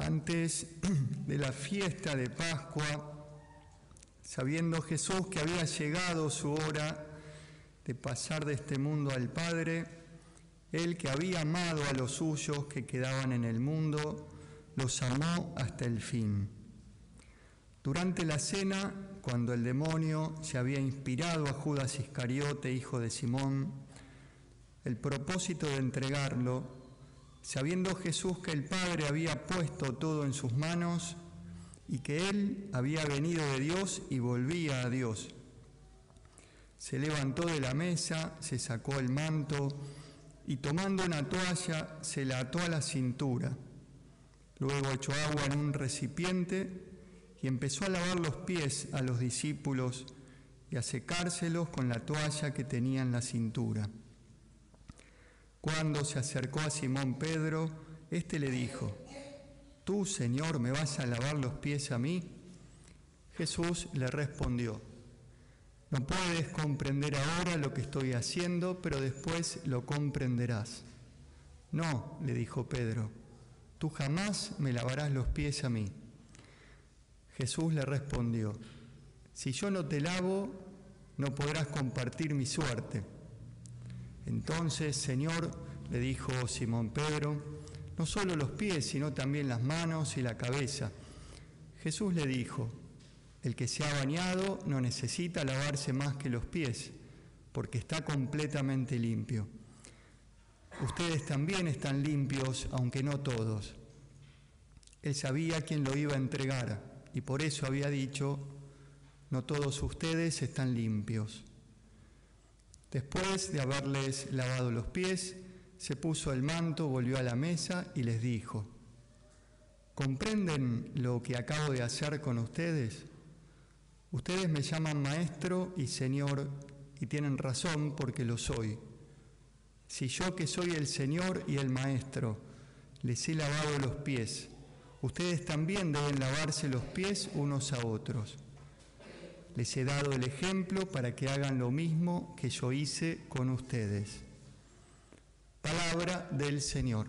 Antes de la fiesta de Pascua, sabiendo Jesús que había llegado su hora de pasar de este mundo al Padre, Él que había amado a los suyos que quedaban en el mundo, los amó hasta el fin. Durante la cena, cuando el demonio se había inspirado a Judas Iscariote, hijo de Simón, el propósito de entregarlo, sabiendo Jesús que el Padre había puesto todo en sus manos y que Él había venido de Dios y volvía a Dios, se levantó de la mesa, se sacó el manto y tomando una toalla se la ató a la cintura. Luego echó agua en un recipiente y empezó a lavar los pies a los discípulos y a secárselos con la toalla que tenía en la cintura. Cuando se acercó a Simón Pedro, éste le dijo: ¿Tú, Señor, me vas a lavar los pies a mí? Jesús le respondió: No puedes comprender ahora lo que estoy haciendo, pero después lo comprenderás. No, le dijo Pedro, tú jamás me lavarás los pies a mí. Jesús le respondió: Si yo no te lavo, no podrás compartir mi suerte. Entonces, Señor, le dijo Simón Pedro, no solo los pies, sino también las manos y la cabeza. Jesús le dijo: El que se ha bañado no necesita lavarse más que los pies, porque está completamente limpio. Ustedes también están limpios, aunque no todos. Él sabía quién lo iba a entregar, y por eso había dicho: No todos ustedes están limpios. Después de haberles lavado los pies, se puso el manto, volvió a la mesa y les dijo: ¿Comprenden lo que acabo de hacer con ustedes? Ustedes me llaman maestro y señor, y tienen razón porque lo soy. Si yo, que soy el Señor y el Maestro, les he lavado los pies, ustedes también deben lavarse los pies unos a otros. Les he dado el ejemplo para que hagan lo mismo que yo hice con ustedes. Palabra del Señor.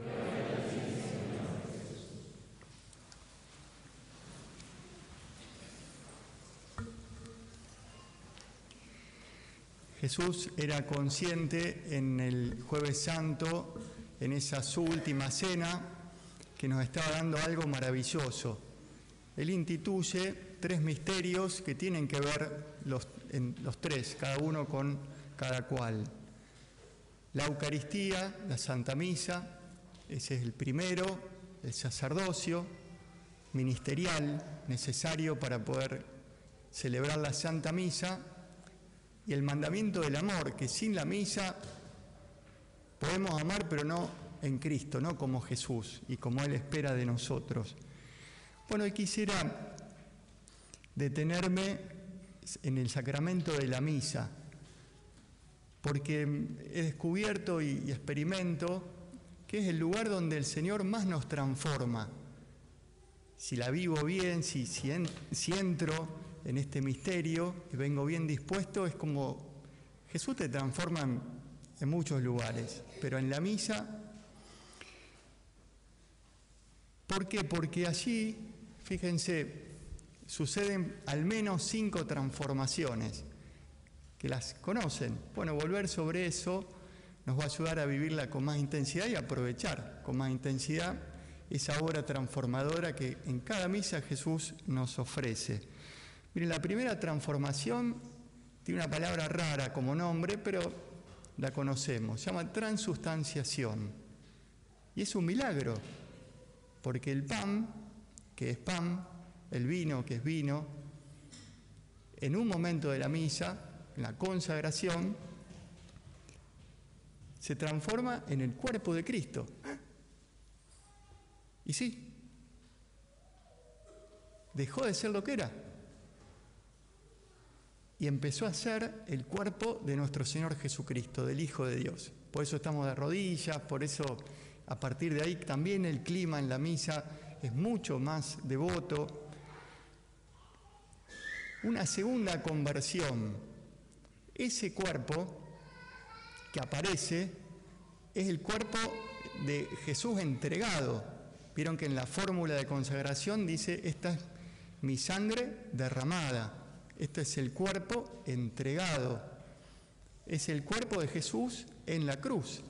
Jesús era consciente en el Jueves Santo, en esa su última cena, que nos estaba dando algo maravilloso. Él instituye 3 misterios que tienen que ver los 3, cada uno con cada cual. La Eucaristía, la Santa Misa, ese es el primero, el sacerdocio ministerial necesario para poder celebrar la Santa Misa, y el mandamiento del amor, que sin la misa podemos amar, pero no en Cristo, no como Jesús y como Él espera de nosotros. Bueno, y quisiera detenerme en el sacramento de la misa, porque he descubierto y experimento que es el lugar donde el Señor más nos transforma. Si la vivo bien, si entro en este misterio y vengo bien dispuesto, es como Jesús te transforma en muchos lugares, pero en la misa, ¿por qué? Porque allí, fíjense, suceden al menos 5 transformaciones que las conocen. Bueno, volver sobre eso nos va a ayudar a vivirla con más intensidad y aprovechar con más intensidad esa obra transformadora que en cada misa Jesús nos ofrece. Miren, la primera transformación tiene una palabra rara como nombre, pero la conocemos, se llama transustanciación. Y es un milagro, porque el pan, que es pan, el vino, que es vino, en un momento de la misa, en la consagración, se transforma en el cuerpo de Cristo. Y sí, dejó de ser lo que era y empezó a ser el cuerpo de nuestro Señor Jesucristo, del Hijo de Dios. Por eso estamos de rodillas, por eso a partir de ahí también el clima en la misa es mucho más devoto. Una segunda conversión, ese cuerpo que aparece es el cuerpo de Jesús entregado. Vieron que en la fórmula de consagración dice, esta es mi sangre derramada, este es el cuerpo entregado, es el cuerpo de Jesús en la cruz.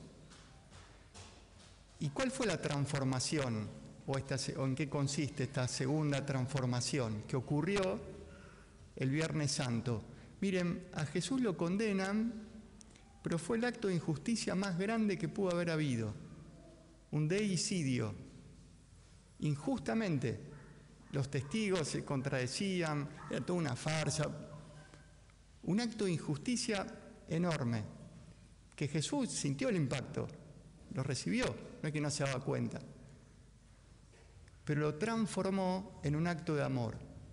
¿Y cuál fue la transformación? ¿O en qué consiste esta segunda transformación que ocurrió el Viernes Santo? Miren, a Jesús lo condenan, pero fue el acto de injusticia más grande que pudo haber habido. Un deicidio. Injustamente. Los testigos se contradecían, era toda una farsa. Un acto de injusticia enorme, que Jesús sintió el impacto, lo recibió, no es que no se daba cuenta, pero lo transformó en un acto de amor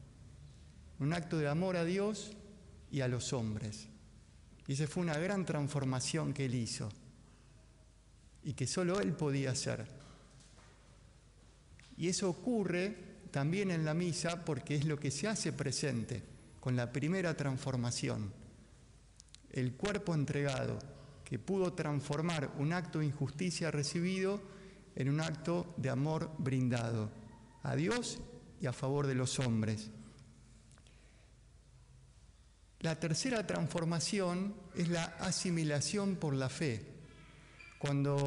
a Dios y a los hombres. Y esa fue una gran transformación que Él hizo y que solo Él podía hacer. Y eso ocurre también en la misa porque es lo que se hace presente con la primera transformación. El cuerpo entregado que pudo transformar un acto de injusticia recibido en un acto de amor brindado a Dios y a favor de los hombres. La tercera transformación es la asimilación por la fe. Cuando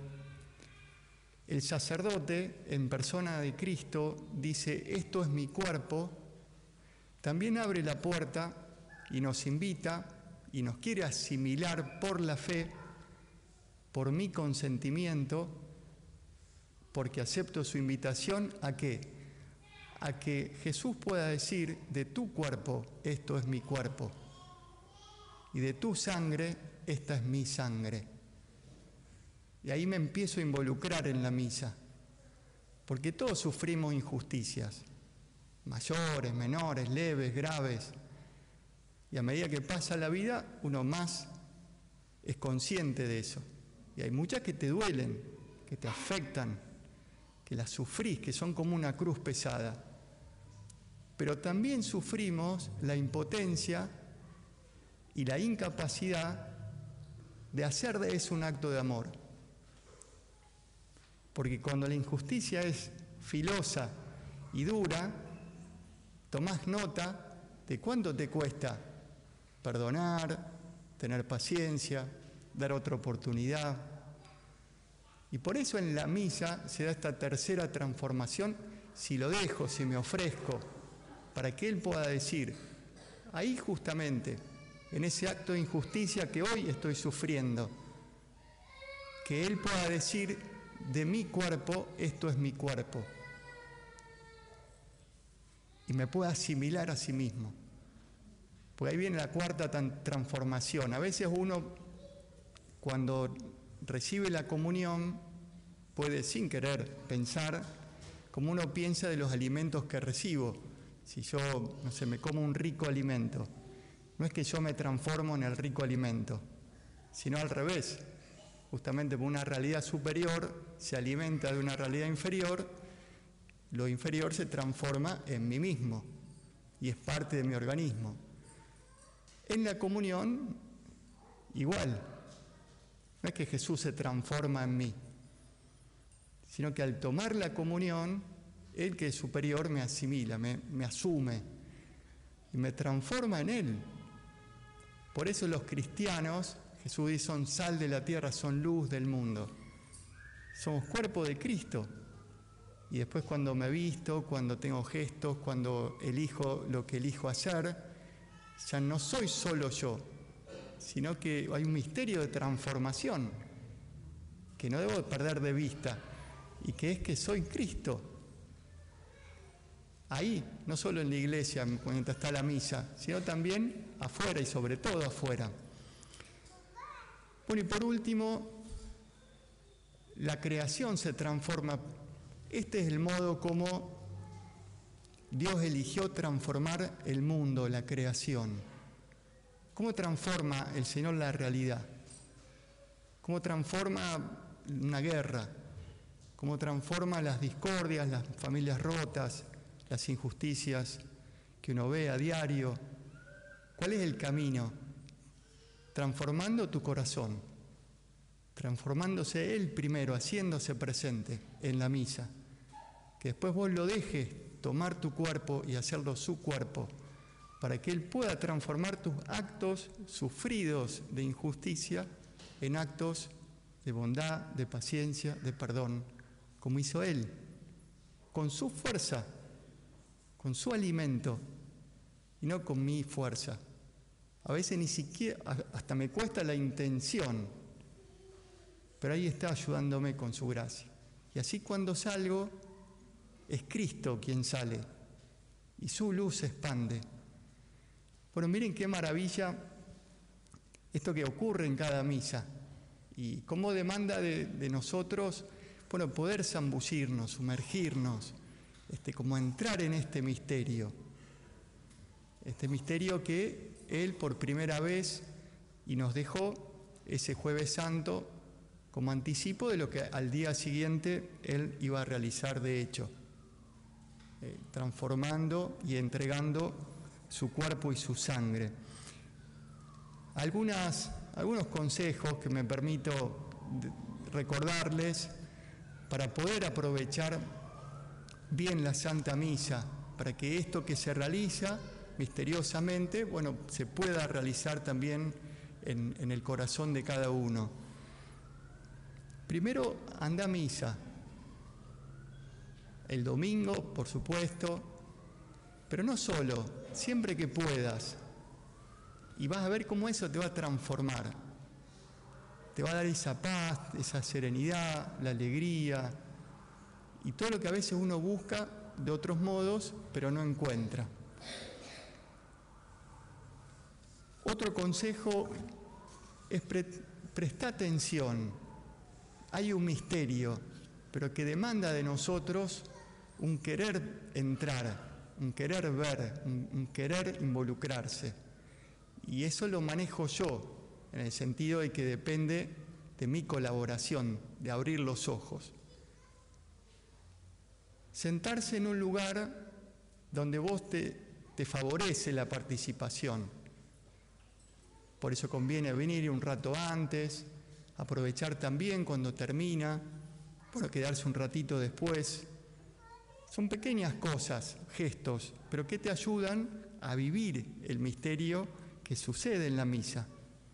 el sacerdote, en persona de Cristo, dice, esto es mi cuerpo, también abre la puerta y nos invita y nos quiere asimilar por la fe, por mi consentimiento, porque acepto su invitación, ¿a qué? A que Jesús pueda decir, de tu cuerpo, esto es mi cuerpo, y de tu sangre, esta es mi sangre. Y ahí me empiezo a involucrar en la misa, porque todos sufrimos injusticias, mayores, menores, leves, graves, y a medida que pasa la vida, uno más es consciente de eso. Y hay muchas que te duelen, que te afectan, que las sufrís, que son como una cruz pesada. Pero también sufrimos la impotencia y la incapacidad de hacer de eso un acto de amor. Porque cuando la injusticia es filosa y dura, tomás nota de cuánto te cuesta perdonar, tener paciencia, dar otra oportunidad. Y por eso en la misa se da esta tercera transformación, si lo dejo, si me ofrezco, para que Él pueda decir, ahí justamente, en ese acto de injusticia que hoy estoy sufriendo, que Él pueda decir, de mi cuerpo, esto es mi cuerpo, y me pueda asimilar a sí mismo. Porque ahí viene la cuarta transformación. A veces uno, cuando recibe la comunión, puede sin querer pensar como uno piensa de los alimentos que recibo. Si yo, no sé, me como un rico alimento, no es que yo me transformo en el rico alimento, sino al revés. Justamente por una realidad superior se alimenta de una realidad inferior, lo inferior se transforma en mí mismo y es parte de mi organismo. En la comunión, igual. No es que Jesús se transforma en mí, sino que al tomar la comunión, Él que es superior me asimila, me asume y me transforma en Él. Por eso los cristianos, Jesús dice, son sal de la tierra, son luz del mundo. Somos cuerpo de Cristo. Y después cuando me visto, cuando tengo gestos, cuando elijo lo que elijo hacer, ya no soy solo yo, sino que hay un misterio de transformación que no debo perder de vista y que es que soy Cristo. Ahí, no solo en la iglesia, cuando está la misa, sino también afuera y sobre todo afuera. Bueno, y por último, la creación se transforma. Este es el modo como Dios eligió transformar el mundo, la creación. ¿Cómo transforma el Señor la realidad? ¿Cómo transforma una guerra? ¿Cómo transforma las discordias, las familias rotas, las injusticias que uno ve a diario? ¿Cuál es el camino? Transformando tu corazón, transformándose Él primero, haciéndose presente en la misa, que después vos lo dejes tomar tu cuerpo y hacerlo su cuerpo, para que Él pueda transformar tus actos sufridos de injusticia en actos de bondad, de paciencia, de perdón, como hizo Él, con su fuerza, con su alimento, y no con mi fuerza. A veces ni siquiera, hasta me cuesta la intención, pero ahí está ayudándome con su gracia. Y así cuando salgo, es Cristo quien sale, y su luz se expande. Bueno, miren qué maravilla esto que ocurre en cada misa, y cómo demanda de nosotros, bueno, poder zambullirnos, sumergirnos, como entrar en este misterio que Él por primera vez y nos dejó ese Jueves Santo como anticipo de lo que al día siguiente Él iba a realizar de hecho, transformando y entregando su cuerpo y su sangre. Algunos consejos que me permito recordarles para poder aprovechar bien la Santa Misa, para que esto que se realiza misteriosamente, bueno, se pueda realizar también en el corazón de cada uno. Primero, anda a misa. El domingo, por supuesto, pero no solo, siempre que puedas. Y vas a ver cómo eso te va a transformar. Te va a dar esa paz, esa serenidad, la alegría y todo lo que a veces uno busca de otros modos, pero no encuentra. Otro consejo es prestar atención. Hay un misterio, pero que demanda de nosotros un querer entrar, un querer ver, un querer involucrarse. Y eso lo manejo yo, en el sentido de que depende de mi colaboración, de abrir los ojos. Sentarse en un lugar donde vos te favorece la participación. Por eso conviene venir un rato antes, aprovechar también cuando termina, bueno, quedarse un ratito después. Son pequeñas cosas, gestos, pero que te ayudan a vivir el misterio que sucede en la misa.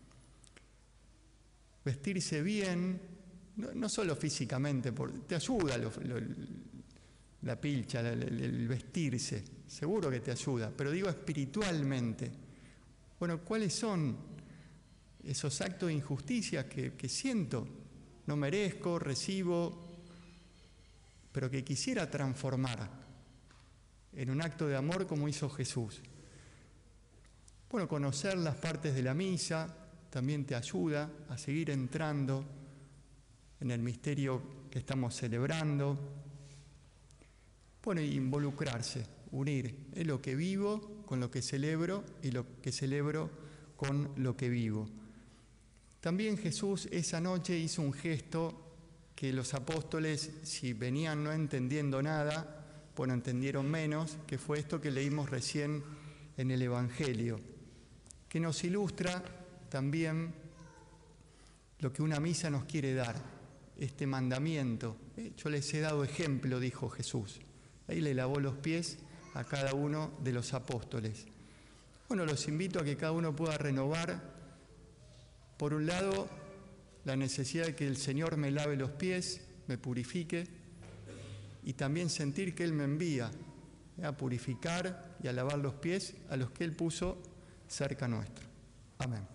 Vestirse bien, no solo físicamente, te ayuda la pilcha, el vestirse, seguro que te ayuda, pero digo espiritualmente. Bueno, ¿cuáles son esos actos de injusticia que siento? No merezco, recibo, pero que quisiera transformar en un acto de amor como hizo Jesús. Bueno, conocer las partes de la misa también te ayuda a seguir entrando en el misterio que estamos celebrando. Bueno, involucrarse, unir lo que vivo con lo que celebro y lo que celebro con lo que vivo. También Jesús esa noche hizo un gesto que los apóstoles, si venían no entendiendo nada, bueno, entendieron menos, que fue esto que leímos recién en el Evangelio, que nos ilustra también lo que una misa nos quiere dar, este mandamiento. Yo les he dado ejemplo, dijo Jesús. Ahí le lavó los pies a cada uno de los apóstoles. Bueno, los invito a que cada uno pueda renovar, por un lado, la necesidad de que el Señor me lave los pies, me purifique, y también sentir que Él me envía a purificar y a lavar los pies a los que Él puso cerca nuestro. Amén.